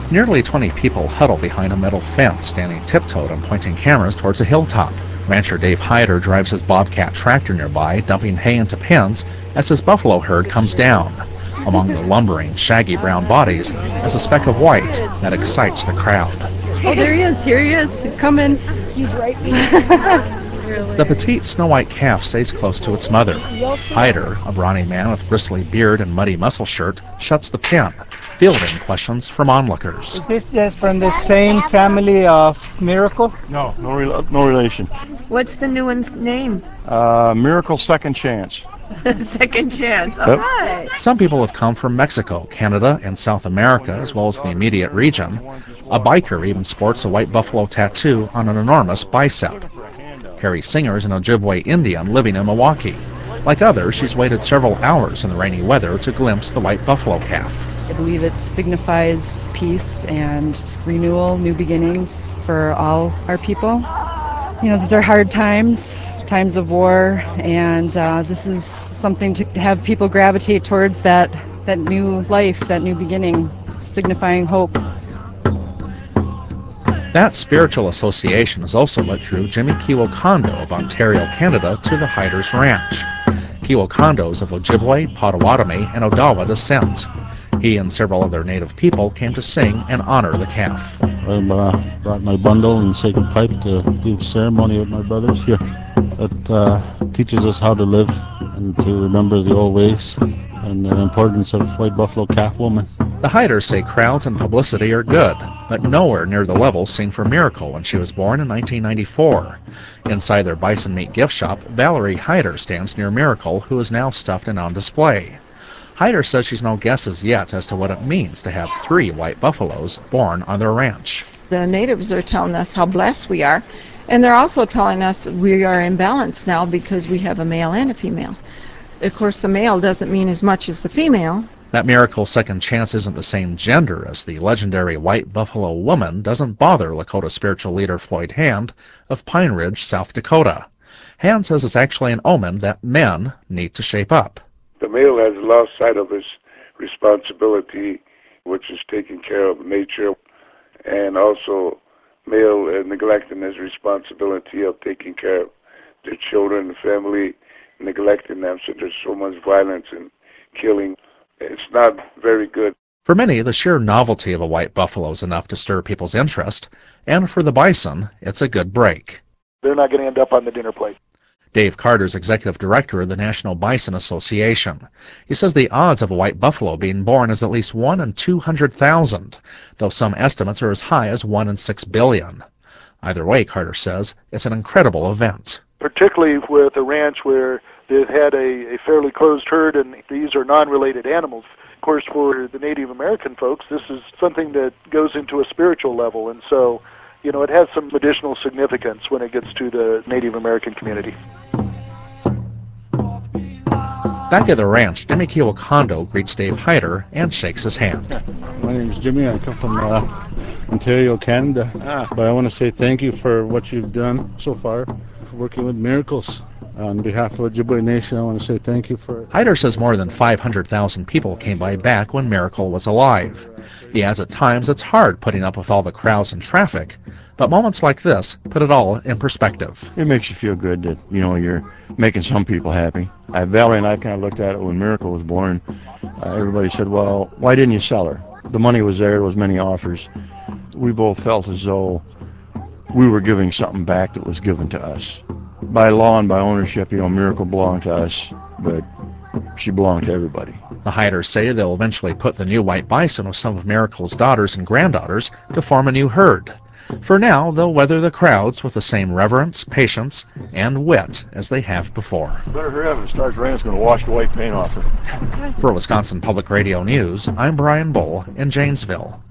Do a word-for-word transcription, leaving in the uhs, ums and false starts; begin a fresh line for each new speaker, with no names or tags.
Nearly twenty people huddle behind a metal fence, standing tiptoed and pointing cameras towards a hilltop. Rancher Dave Hyder drives his Bobcat tractor nearby, dumping hay into pens as his buffalo herd comes down. Among the lumbering, shaggy brown bodies is a speck of white that excites the crowd.
Oh, there he is. Here he is. He's coming. He's right
Really? The petite snow-white calf stays close to its mother. Hyder, a brawny man with bristly beard and muddy muscle shirt, shuts the pen, fielding questions from onlookers.
Is this just from the same family of Miracle?
No, no, re- no relation.
What's the new one's name?
Uh, Miracle Second Chance.
Second Chance. All
Yep.
right.
Some people have come from Mexico, Canada, and South America, as well as the immediate region. A biker even sports a white buffalo tattoo on an enormous bicep. Carrie Singer is an Ojibwe Indian living in Milwaukee. Like others, she's waited several hours in the rainy weather to glimpse the white buffalo calf.
I believe it signifies peace and renewal, new beginnings for all our people. You know, these are hard times, times of war, and uh, this is something to have people gravitate towards that, that new life, that new beginning, signifying hope.
That spiritual association is also what drew Jimmy Kiwokondo of Ontario, Canada, to the Hyder's ranch. Kiwokondo is of Ojibwe, Potawatomi, and Odawa descent. He and several other native people came to sing and honor the calf.
I uh, brought my bundle and sacred pipe to do the ceremony with my brothers here. It uh, teaches us how to live and to remember the old ways and the importance of white buffalo calf woman.
The Hyders say crowds and publicity are good, but nowhere near the level seen for Miracle when she was born in nineteen ninety-four. Inside their bison meat gift shop, Valerie Hyder stands near Miracle, who is now stuffed and on display. Hyder says she's no guesses yet as to what it means to have three white buffaloes born on their ranch.
The natives are telling us how blessed we are, and they're also telling us that we are in balance now because we have a male and a female. Of course, the male doesn't mean as much as the female.
That Miracle Second Chance isn't the same gender as the legendary white buffalo woman doesn't bother Lakota spiritual leader Floyd Hand of Pine Ridge, South Dakota. Hand says it's actually an omen that men need to shape up.
The male has lost sight of his responsibility, which is taking care of nature, and also male uh, neglecting his responsibility of taking care of their children and family, neglecting them, so there's so much violence and killing. It's not very good.
For many, the sheer novelty of a white buffalo is enough to stir people's interest, and for the bison, it's a good break.
They're not going to end up on the dinner plate.
Dave Carter's executive director of the National Bison Association. He says the odds of a white buffalo being born is at least one in two hundred thousand, though some estimates are as high as one in six billion. Either way, Carter says, it's an incredible event.
Particularly with a ranch where they've had a, a fairly closed herd, and these are non-related animals. Of course, for the Native American folks, this is something that goes into a spiritual level, and so, you know, it has some additional significance when it gets to the Native American community.
Back at the ranch, Jimmy Kiwokondo greets Dave Hyder and shakes his hand.
My name is Jimmy. I come from uh, Ontario, Canada. Ah. But I want to say thank you for what you've done so far, working with Miracles. On behalf of the Ojibwe Nation, I want to say thank you for it.
Hyder says more than five hundred thousand people came by back when Miracle was alive. He adds at times it's hard putting up with all the crowds and traffic, but moments like this put it all in perspective.
It makes you feel good that, you know, you're making some people happy. Uh, Valerie and I kind of looked at it when Miracle was born. Uh, everybody said, well, why didn't you sell her? The money was there. There was many offers. We both felt as though we were giving something back that was given to us. By law and by ownership, you know, Miracle belonged to us, but she belonged to everybody.
The Hyders say they'll eventually put the new white bison with some of Miracle's daughters and granddaughters to form a new herd. For now, they'll weather the crowds with the same reverence, patience, and wit as they have before.
Better hurry up. If it starts raining, it's going to wash the white paint off her.
For Wisconsin Public Radio News, I'm Brian Bull in Janesville.